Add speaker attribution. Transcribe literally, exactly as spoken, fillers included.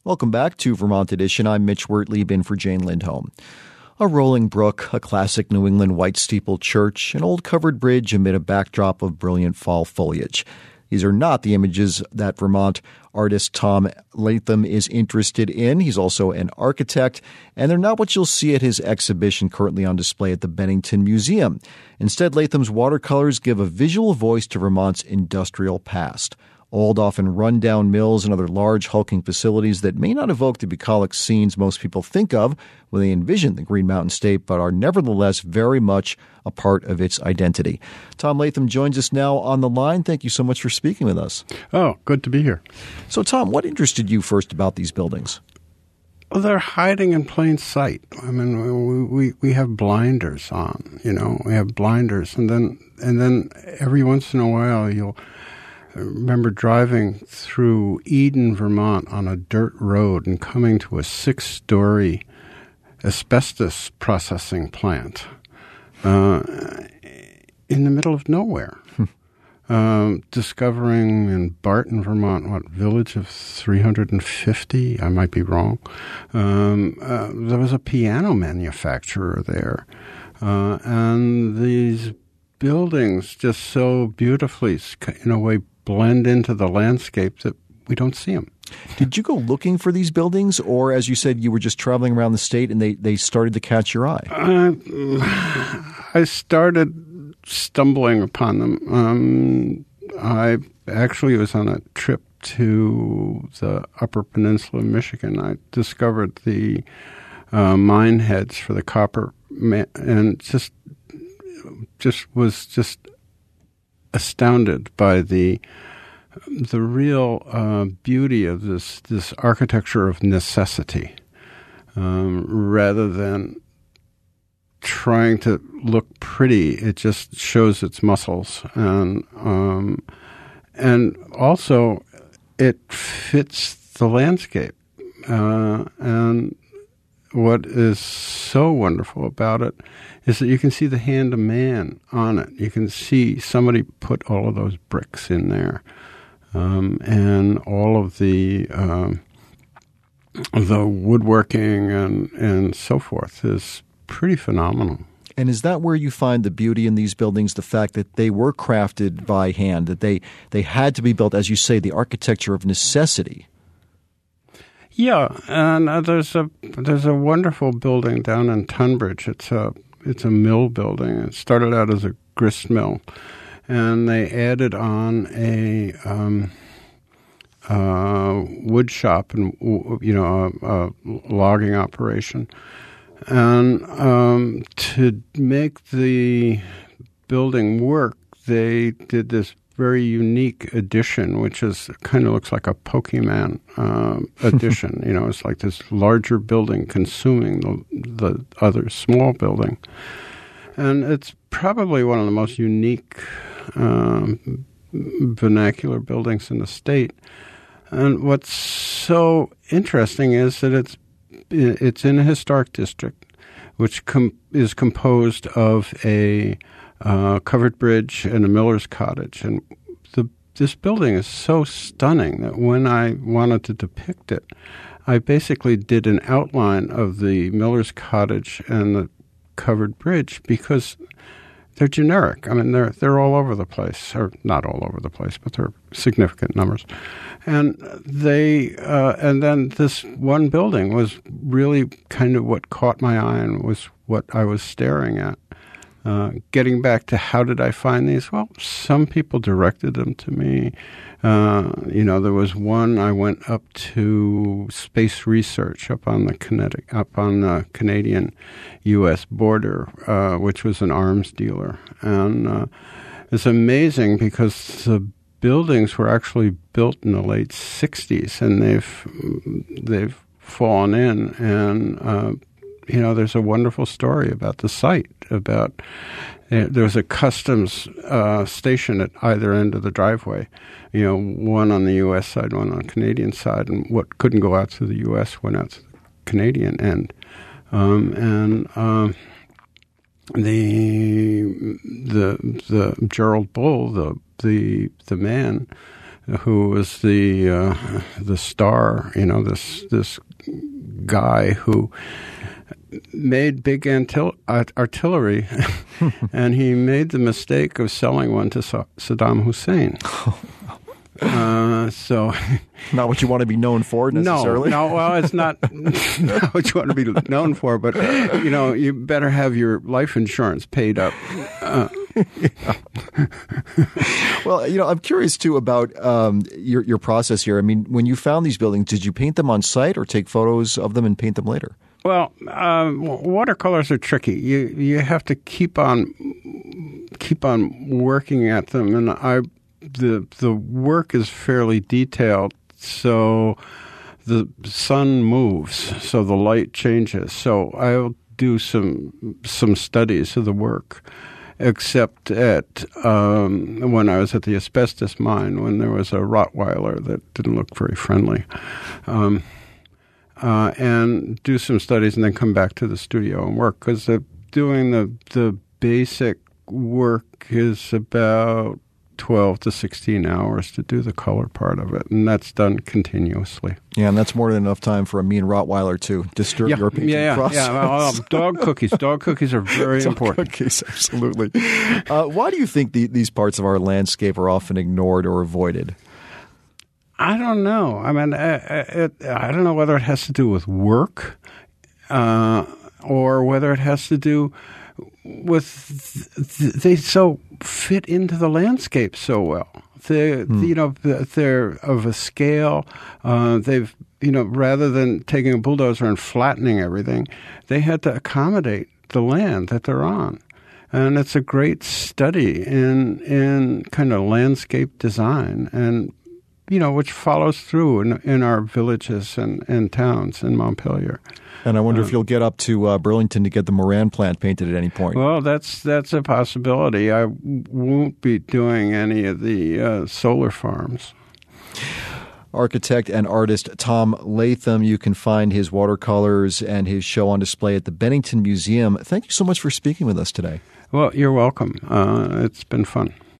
Speaker 1: Welcome back to Vermont Edition. I'm Mitch Wertlieb in for Jane Lindholm. A rolling brook, a classic New England white steeple church, an old covered bridge amid a backdrop of brilliant fall foliage. These are not the images that Vermont artist Tom Latham is interested in. He's also an architect, and they're not what you'll see at his exhibition currently on display at the Bennington Museum. Instead, Latham's watercolors give a visual voice to Vermont's industrial past. Old, often run-down mills and other large, hulking facilities that may not evoke the bucolic scenes most people think of when they envision the Green Mountain State, but are nevertheless very much a part of its identity. Tom Latham joins us now on the line. Thank you so much for speaking with us.
Speaker 2: Oh, good to be here.
Speaker 1: So, Tom, what interested you first about these buildings?
Speaker 2: Well, they're hiding in plain sight. I mean, we, we we have blinders on, you know, we have blinders, and then and then every once in a while you'll I remember driving through Eden, Vermont on a dirt road and coming to a six-story asbestos processing plant uh, in the middle of nowhere. um, discovering in Barton, Vermont, what, village of three hundred fifty? I might be wrong. Um, uh, there was a piano manufacturer there. Uh, and these buildings just so beautifully, in a way, blend into the landscape that we don't see them.
Speaker 1: Did you go looking for these buildings, or as you said, you were just traveling around the state and they, they started to catch your eye?
Speaker 2: Uh, I started stumbling upon them. Um, I actually was on a trip to the Upper Peninsula of Michigan. I discovered the uh, mine heads for the copper, ma- and just just was just astounded by the the real uh, beauty of this this architecture of necessity, um, rather than trying to look pretty. It just shows its muscles, and um, and also it fits the landscape. Uh, and what is so wonderful about it is that you can see the hand of man on it. You can see somebody put all of those bricks in there, um, and all of the um, the woodworking and and so forth is pretty phenomenal.
Speaker 1: And is that where you find the beauty in these buildings, the fact that they were crafted by hand, that they, they had to be built, as you say, the architecture of necessity?
Speaker 2: Yeah, and uh, there's a there's a wonderful building down in Tunbridge. It's a it's a mill building. It started out as a grist mill, and they added on a um, uh, wood shop and you know a, a logging operation. And um, to make the building work, they did this very unique addition, which is kind of looks like a Pokemon uh, addition. You know, it's like this larger building consuming the, the other small building. And it's probably one of the most unique um, vernacular buildings in the state. And what's so interesting is that it's It's in a historic district, which com- is composed of a uh, covered bridge and a miller's cottage. And the, this building is so stunning that when I wanted to depict it, I basically did an outline of the miller's cottage and the covered bridge because they're generic. I mean, they're they're all over the place, or not all over the place, but they're significant numbers. And they uh, and then this one building was really kind of what caught my eye and was what I was staring at. Uh, getting back to how did I find these? Well, some people directed them to me. Uh, you know, there was one I went up to Space Research up on the Connecticut, up on the Canadian U S border, uh, which was an arms dealer, and uh, it's amazing because the buildings were actually built in the late sixties, and they've they've fallen in and. Uh, You know, there's a wonderful story about the site, about uh, there was a customs uh, station at either end of the driveway, you know, one on the U S side, one on the Canadian side, and what couldn't go out to the U S went out to the Canadian end. Um, and um, the the the Gerald Bull, the the the man who was the uh, the star, you know, this this guy who made big antil- artillery, and he made the mistake of selling one to Sa- Saddam Hussein. Uh, so,
Speaker 1: not what you want to be known for necessarily.
Speaker 2: No, no. Well, it's not, not what you want to be known for, but you know, you better have your life insurance paid up. Uh,
Speaker 1: well, you know, I'm curious too about um, your your process here. I mean, when you found these buildings, did you paint them on site or take photos of them and paint them later?
Speaker 2: Well, um, watercolors are tricky. You you have to keep on keep on working at them, and I. The the work is fairly detailed, so the sun moves, so the light changes. So I'll do some some studies of the work, except at um, when I was at the asbestos mine, when there was a Rottweiler that didn't look very friendly, um, uh, and do some studies and then come back to the studio and work, because doing the the basic work is about twelve to sixteen hours to do the color part of it, and that's done continuously.
Speaker 1: Yeah, and that's more than enough time for a mean Rottweiler to disturb
Speaker 2: yeah,
Speaker 1: your painting
Speaker 2: yeah, yeah,
Speaker 1: process.
Speaker 2: Yeah, well, dog cookies. Dog cookies are very
Speaker 1: dog
Speaker 2: important.
Speaker 1: Cookies, absolutely. Uh, why do you think the, these parts of our landscape are often ignored or avoided?
Speaker 2: I don't know. I mean, I, I, I don't know whether it has to do with work uh, or whether it has to do with th- they so fit into the landscape so well. They, hmm. you know, they're of a scale. Uh, they've, you know, rather than taking a bulldozer and flattening everything, they had to accommodate the land that they're on. And it's a great study in in kind of landscape design, and you know, which follows through in, in our villages and, and towns in Montpelier.
Speaker 1: And I wonder um, if you'll get up to uh, Burlington to get the Moran plant painted at any point.
Speaker 2: Well, that's that's a possibility. I won't be doing any of the uh, solar farms.
Speaker 1: Architect and artist Tom Latham. You can find his watercolors and his show on display at the Bennington Museum. Thank you so much for speaking with us today.
Speaker 2: Well, you're welcome. Uh, it's been fun.